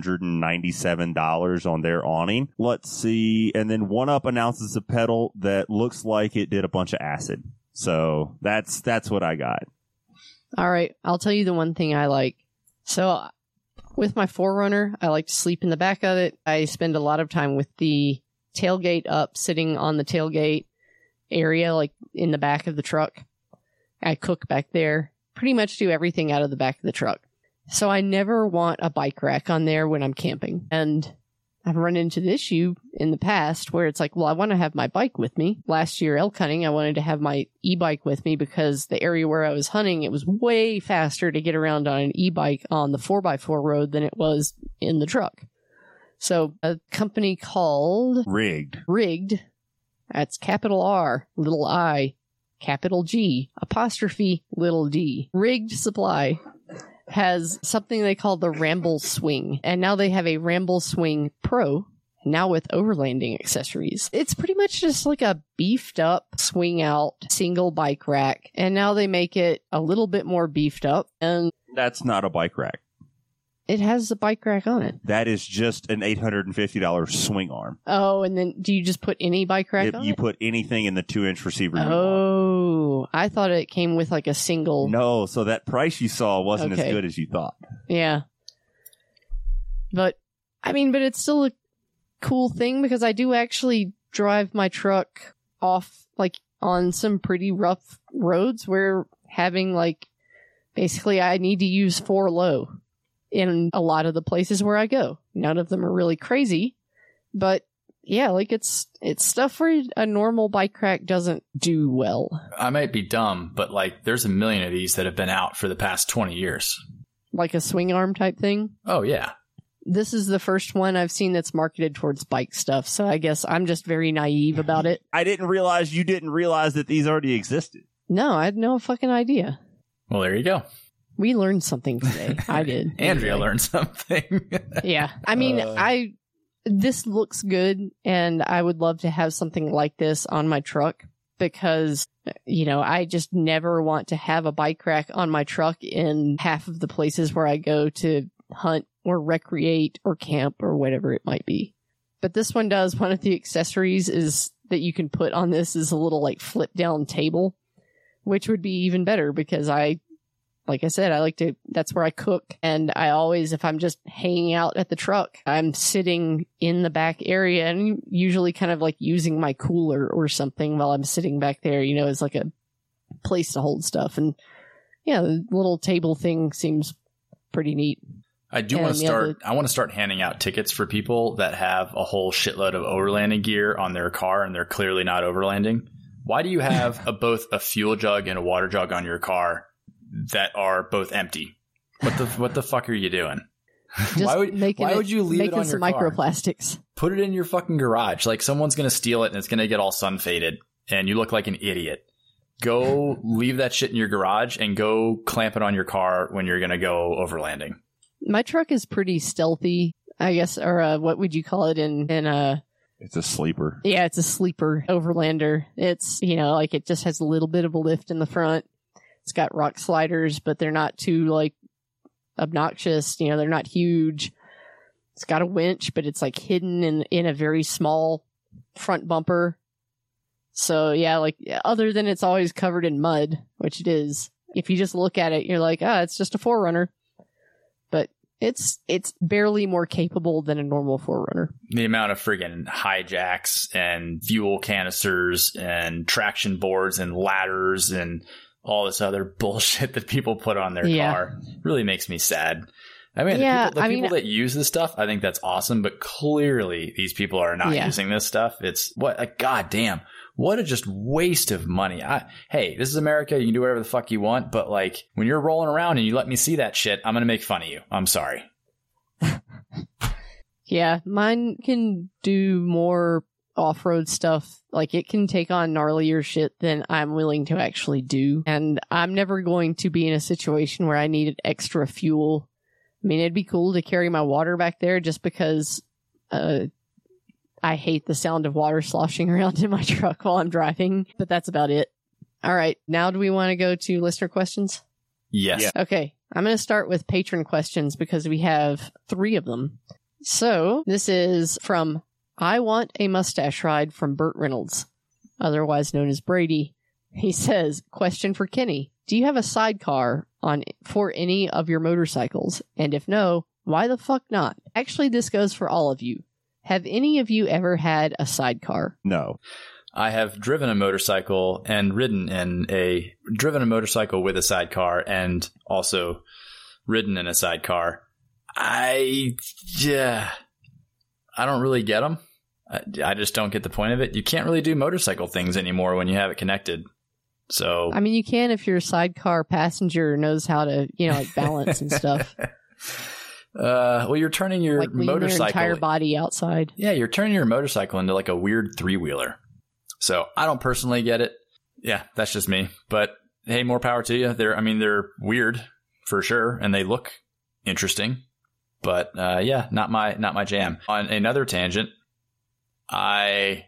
$897 on their awning. Let's see. And then 1UP announces a pedal that looks like it did a bunch of acid. So that's what I got. All right. I'll tell you the one thing I like. So with my 4Runner, I like to sleep in the back of it. I spend a lot of time with the tailgate up, sitting on the tailgate area, like in the back of the truck. I cook back there, pretty much do everything out of the back of the truck. So I never want a bike rack on there when I'm camping. And I've run into the issue in the past where it's like, well, I want to have my bike with me. Last year elk hunting, I wanted to have my e-bike with me because the area where I was hunting, it was way faster to get around on an e-bike on the 4x4 road than it was in the truck. So a company called Rigged, that's capital R, little I, capital G, apostrophe, little d. Rigged Supply has something they call the Ramble Swing. And now they have a Ramble Swing Pro, now with overlanding accessories. It's pretty much just like a beefed up swing out single bike rack. And now they make it a little bit more beefed up. And that's not a bike rack. It has a bike rack on it. That is just an $850 swing arm. Oh, and then do you just put any bike rack on it? You put anything in the 2-inch receiver. Oh, I thought it came with like a single. No, so that price you saw wasn't as good as you thought. Yeah. But, I mean, but it's still a cool thing because I do actually drive my truck off like on some pretty rough roads where having like, basically I need to use 4 low. In a lot of the places where I go. None of them are really crazy, but yeah, like it's stuff where a normal bike rack doesn't do well. I might be dumb, but like there's a million of these that have been out for the past 20 years. Like a swing arm type thing? Oh, yeah. This is the first one I've seen that's marketed towards bike stuff, so I guess I'm just very naive about it. I didn't realize you didn't realize that these already existed. No, I had no fucking idea. Well, there you go. We learned something today. I did. Andrea learned something. Yeah. I mean, this looks good, and I would love to have something like this on my truck because, you know, I just never want to have a bike rack on my truck in half of the places where I go to hunt or recreate or camp or whatever it might be. But this one does. One of the accessories is that you can put on this is a little like flip down table, which would be even better because like I said, that's where I cook. And I always, if I'm just hanging out at the truck, I'm sitting in the back area and usually kind of like using my cooler or something while I'm sitting back there, you know, as like a place to hold stuff. And yeah, the little table thing seems pretty neat. I do want to start handing out tickets for people that have a whole shitload of overlanding gear on their car and they're clearly not overlanding. Why do you have both a fuel jug and a water jug on your car that are both empty? What the fuck are you doing? Why would you leave it on your car? Microplastics. Put it in your fucking garage. Like someone's going to steal it and it's going to get all sun faded and you look like an idiot. Go leave that shit in your garage and go clamp it on your car when you're going to go overlanding. My truck is pretty stealthy, I guess, or what would you call it in It's a sleeper. Yeah, it's a sleeper overlander. It's, you know, like it just has a little bit of a lift in the front. It's got rock sliders, but they're not too like obnoxious. You know, they're not huge. It's got a winch, but it's like hidden in a very small front bumper. So yeah, like other than it's always covered in mud, which it is. If you just look at it, you're like, it's just a 4Runner. But it's barely more capable than a normal 4Runner. The amount of friggin' hijacks and fuel canisters and traction boards and ladders and all this other bullshit that people put on their car really makes me sad. I mean, the people that use this stuff, I think that's awesome, but clearly these people are not using this stuff. It's goddamn, what a just waste of money. Hey, this is America. You can do whatever the fuck you want, but like when you're rolling around and you let me see that shit, I'm going to make fun of you. I'm sorry. Yeah, mine can do more off-road stuff. Like it can take on gnarlier shit than I'm willing to actually do. And I'm never going to be in a situation where I needed extra fuel. I mean, it'd be cool to carry my water back there just because I hate the sound of water sloshing around in my truck while I'm driving, but that's about it. All right. Now do we want to go to listener questions? Yes. Okay. I'm going to start with patron questions because we have 3 of them. So this is from I Want a Mustache Ride from Burt Reynolds, otherwise known as Brady. He says, question for Kenny. Do you have a sidecar for any of your motorcycles? And if no, why the fuck not? Actually, this goes for all of you. Have any of you ever had a sidecar? No. I have driven a motorcycle and driven a motorcycle with a sidecar and also ridden in a sidecar. I don't really get them. I just don't get the point of it. You can't really do motorcycle things anymore when you have it connected. So I mean, you can if your sidecar passenger knows how to, like balance and stuff. Well, you're turning your like motorcycle, your entire body outside. Yeah, you're turning your motorcycle into like a weird 3-wheeler. So I don't personally get it. Yeah, that's just me. But hey, more power to you. They're weird for sure, and they look interesting. But yeah, not my jam. On another tangent, I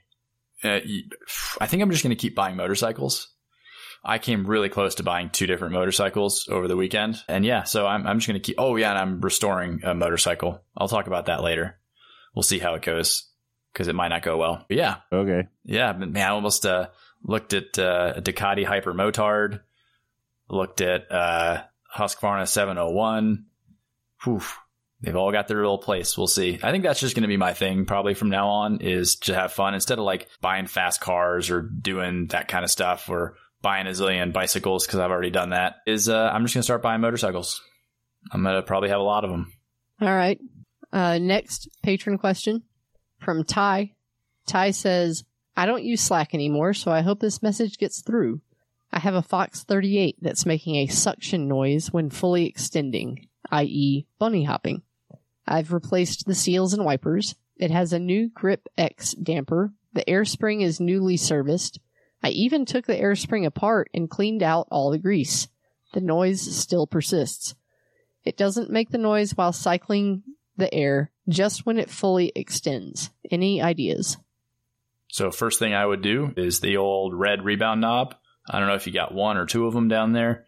think I'm just going to keep buying motorcycles. I came really close to buying 2 different motorcycles over the weekend. And yeah, so I'm just going to keep... Oh, yeah, and I'm restoring a motorcycle. I'll talk about that later. We'll see how it goes, because it might not go well. But yeah. Okay. Yeah, man, I almost looked at a Ducati Hyper Motard, looked at Husqvarna 701. Whew. They've all got their little place. We'll see. I think that's just going to be my thing probably from now on, is to have fun instead of like buying fast cars or doing that kind of stuff, or buying a zillion bicycles, because I've already done that. I'm just going to start buying motorcycles. I'm going to probably have a lot of them. All right. Next patron question from Ty. Ty says, I don't use Slack anymore, so I hope this message gets through. I have a Fox 38 that's making a suction noise when fully extending, i.e. bunny hopping. I've replaced the seals and wipers. It has a new Grip X damper. The air spring is newly serviced. I even took the air spring apart and cleaned out all the grease. The noise still persists. It doesn't make the noise while cycling the air, just when it fully extends. Any ideas? So first thing I would do is the old red rebound knob. I don't know if you got 1 or 2 of them down there,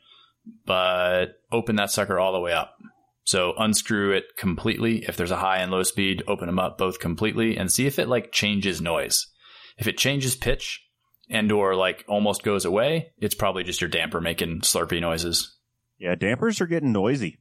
but open that sucker all the way up. So unscrew it completely. If there's a high and low speed, open them up both completely and see if it like changes noise. If it changes pitch and or like almost goes away, it's probably just your damper making slurpy noises. Yeah, dampers are getting noisy.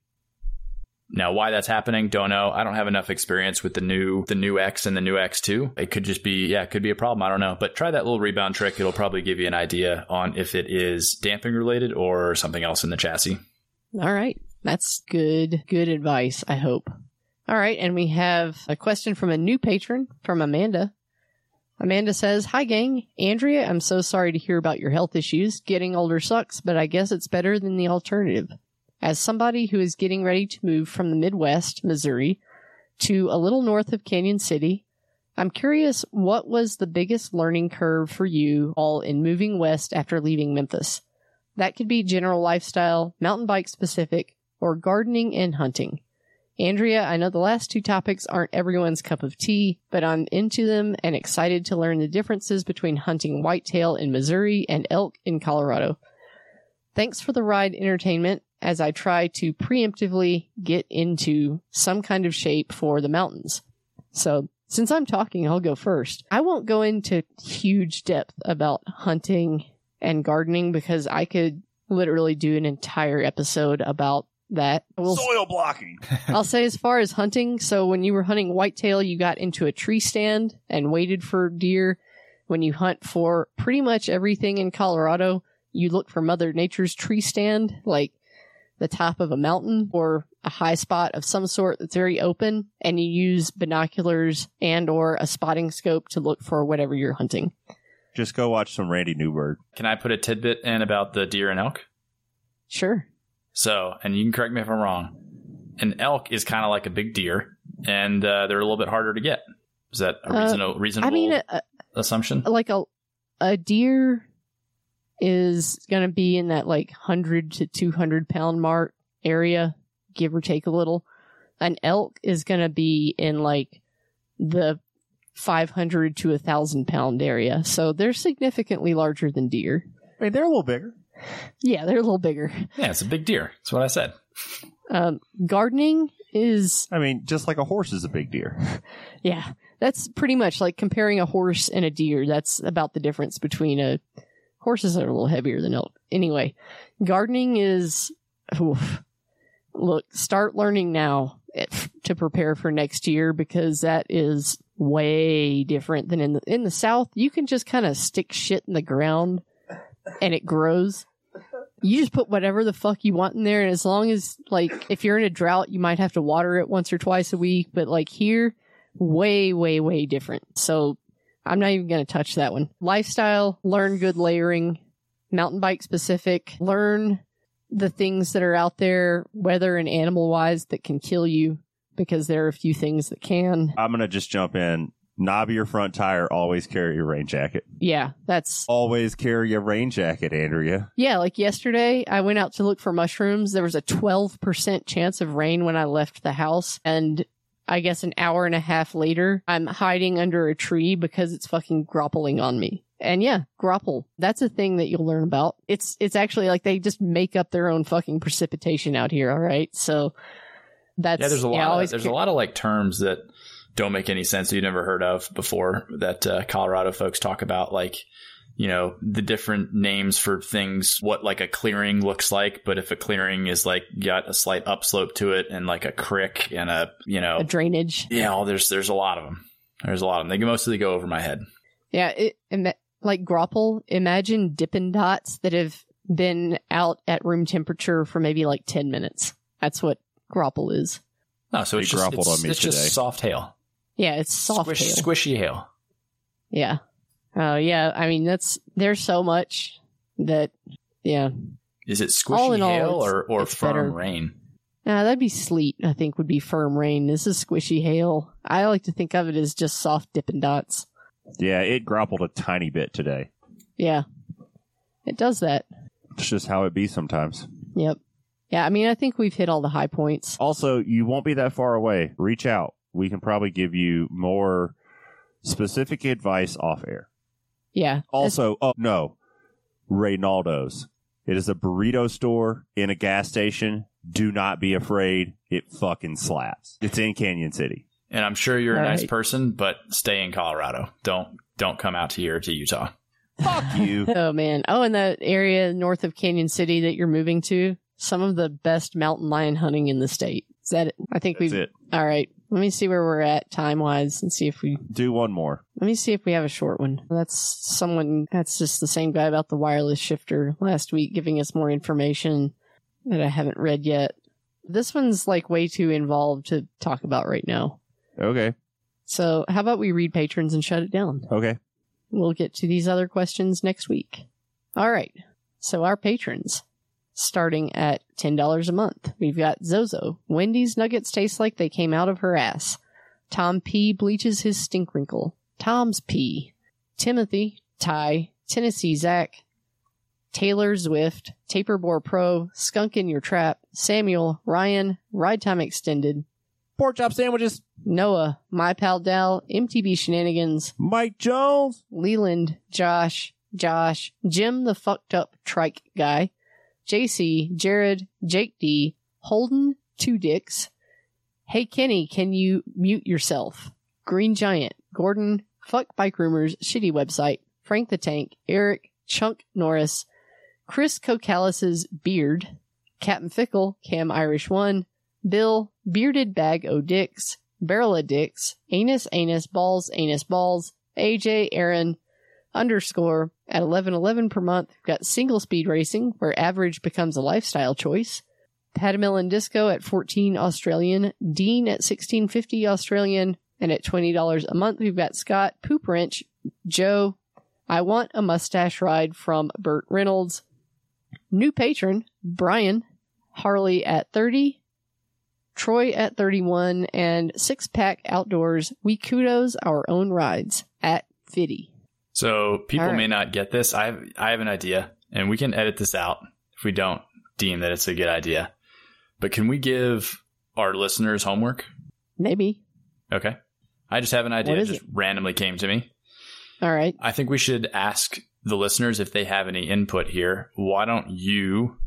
Now, why that's happening, don't know. I don't have enough experience with the new X and the new X2. It could just be, it could be a problem. I don't know. But try that little rebound trick. It'll probably give you an idea on if it is damping related or something else in the chassis. All right. That's good advice, I hope. All right. And we have a question from a new patron, from Amanda. Amanda says, Hi, gang. Andrea, I'm so sorry to hear about your health issues. Getting older sucks, but I guess it's better than the alternative. As somebody who is getting ready to move from the Midwest, Missouri, to a little north of Canyon City, I'm curious, what was the biggest learning curve for you all in moving west after leaving Memphis? That could be general lifestyle, mountain bike specific, or gardening and hunting. Andrea, I know the last 2 topics aren't everyone's cup of tea, but I'm into them and excited to learn the differences between hunting whitetail in Missouri and elk in Colorado. Thanks for the ride entertainment as I try to preemptively get into some kind of shape for the mountains. So, since I'm talking, I'll go first. I won't go into huge depth about hunting and gardening because I could literally do an entire episode about that. Soil blocking. I'll say as far as hunting, so when you were hunting whitetail, you got into a tree stand and waited for deer. When you hunt for pretty much everything in Colorado, you look for Mother Nature's tree stand, like the top of a mountain or a high spot of some sort that's very open, and you use binoculars and or a spotting scope to look for whatever you're hunting. Just go watch some Randy Newberg. Can I put a tidbit in about the deer and elk? Sure. So, and you can correct me if I'm wrong, an elk is kind of like a big deer, and they're a little bit harder to get. Is that a reasonable assumption? Like a deer is going to be in that like 100 to 200 pound mark area, give or take a little. An elk is going to be in like the 500 to 1,000 pound area. So they're significantly larger than deer. I mean, they're a little bigger. Yeah, they're a little bigger. Yeah, it's a big deer. That's what I said. Gardening is... I mean, just like a horse is a big deer. Yeah, that's pretty much like comparing a horse and a deer. That's about the difference between horses are a little heavier than elk. Anyway, gardening is... Oof. Look, start learning now to prepare for next year, because that is way different than in the South. You can just kind of stick shit in the ground and it grows. You just put whatever the fuck you want in there, and as long as, like, if you're in a drought, you might have to water it once or twice a week, but like here, way, way, way different. So I'm not even going to touch that one. Lifestyle, learn good layering, mountain bike specific, learn the things that are out there, weather and animal wise, that can kill you, because there are a few things that can. I'm going to just jump in. Knob your front tire. Always carry your rain jacket. Yeah, that's... Always carry a rain jacket, Andrea. Yeah, like yesterday, I went out to look for mushrooms. There was a 12% chance of rain when I left the house. And I guess an hour and a half later, I'm hiding under a tree because it's fucking groppling on me. And yeah, grapple. That's a thing that you'll learn about. It's actually like they just make up their own fucking precipitation out here, all right? So that's... Yeah, there's a lot of like terms that don't make any sense that you never heard of before that Colorado folks talk about, like, you know, the different names for things, what like a clearing looks like, but if a clearing is like got a slight upslope to it and like a crick and a, you know, a drainage. Yeah, well, there's a lot of them. There's a lot of them. They can mostly go over my head. Yeah, like grapple, imagine Dippin' Dots that have been out at room temperature for maybe like 10 minutes. That's what grapple is. No, so it's just soft hail. Yeah, it's soft hail. Squishy hail. Yeah. Oh, yeah. I mean, there's so much that, yeah. Is it squishy hail or it's firm better. rain? That'd be sleet, I think, would be firm rain. This is squishy hail. I like to think of it as just soft Dippin' Dots. Yeah, it grappled a tiny bit today. Yeah. It does that. It's just how it be sometimes. Yep. Yeah, I mean, I think we've hit all the high points. Also, you won't be that far away. Reach out. We can probably give you more specific advice off air. Yeah. Also, Reynaldo's. It is a burrito store in a gas station. Do not be afraid. It fucking slaps. It's in Canyon City. And I'm sure you're a nice person, but stay in Colorado. Don't come out to Utah. Fuck you. Oh, man. Oh, in that area north of Canyon City that you're moving to, some of the best mountain lion hunting in the state. Is that it? I think That's it. All right. Let me see where we're at time-wise and see if we... Do one more. Let me see if we have a short one. That's just the same guy about the wireless shifter last week giving us more information that I haven't read yet. This one's like way too involved to talk about right now. Okay. So how about we read patrons and shut it down? Okay. We'll get to these other questions next week. All right. So our patrons, starting at $10 a month. We've got Zozo. Wendy's nuggets taste like they came out of her ass. Tom P. bleaches his stink wrinkle. Tom's P. Timothy. Ty. Tennessee Zach. Taylor Zwift. Taperbore Pro. Skunk in Your Trap. Samuel. Ryan. Ride Time Extended. Pork chop sandwiches. Noah. My Pal Dal. MTB Shenanigans. Mike Jones. Leland. Josh. Jim the fucked up trike guy. JC, Jared, Jake D, Holden, Two Dicks. Hey Kenny, can you mute yourself? Green Giant, Gordon, Fuck Bike Rumors, Shitty Website, Frank the Tank, Eric, Chunk Norris, Chris Cocalis's Beard, Captain Fickle, Cam Irish 1, Bill, Bearded Bag O' Dicks, Barrel of Dicks, Anus, Balls, AJ, Aaron, _ at 11.11 per month. We've got Single Speed Racing, where average becomes a lifestyle choice. Padamillan Disco at 14 Australian. Dean at 16.50 Australian. And at $20 a month, we've got Scott, Poop Wrench, Joe, I Want a Mustache Ride from Burt Reynolds. New patron, Brian, Harley at 30, Troy at 31, and Six Pack Outdoors. We kudos our own rides at 50. So people may not get this. I have an idea, and we can edit this out if we don't deem that it's a good idea. But can we give our listeners homework? Maybe. Okay. I just have an idea. It just randomly came to me. All right. I think we should ask the listeners if they have any input here. Why don't you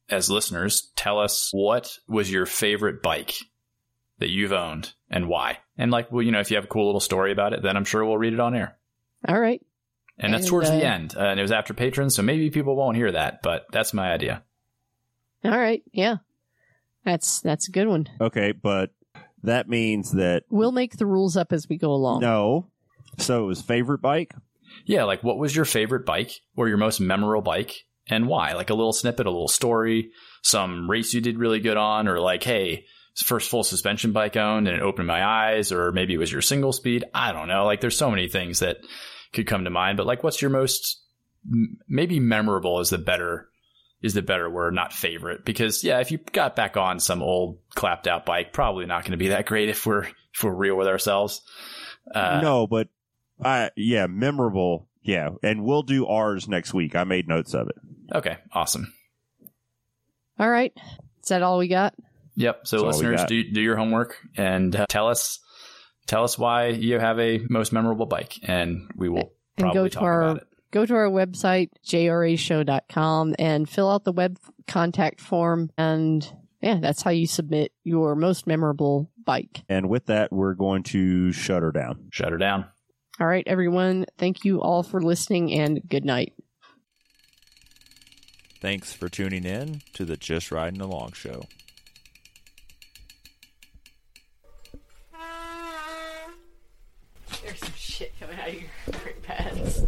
as listeners, tell us what was your favorite bike that you've owned and why. And like, well, if you have a cool little story about it, then I'm sure we'll read it on air. All right. And that's towards the end. And it was after patrons, so maybe people won't hear that, but that's my idea. All right. Yeah. That's a good one. Okay, but that means that... We'll make the rules up as we go along. No. So it was favorite bike? Yeah, like what was your favorite bike or your most memorable bike and why? Like a little snippet, a little story, some race you did really good on, or like, hey, first full suspension bike owned and it opened my eyes, or maybe it was your single speed. I don't know. Like there's so many things that could come to mind, but like what's your most maybe memorable is the better word, not favorite, because yeah, if you got back on some old clapped out bike, probably not going to be that great if we're real with ourselves. No, but memorable. Yeah. And we'll do ours next week. I made notes of it. Okay. Awesome. All right. Is that all we got? Yep. So listeners, do your homework and tell us why you have a most memorable bike, and we will probably talk about it. Go to our website, jrashow.com, and fill out the web contact form. And yeah, that's how you submit your most memorable bike. And with that, we're going to shut her down. Shut her down. All right, everyone. Thank you all for listening, and good night. Thanks for tuning in to the Just Riding Along show. There's some shit coming out of your brake pads.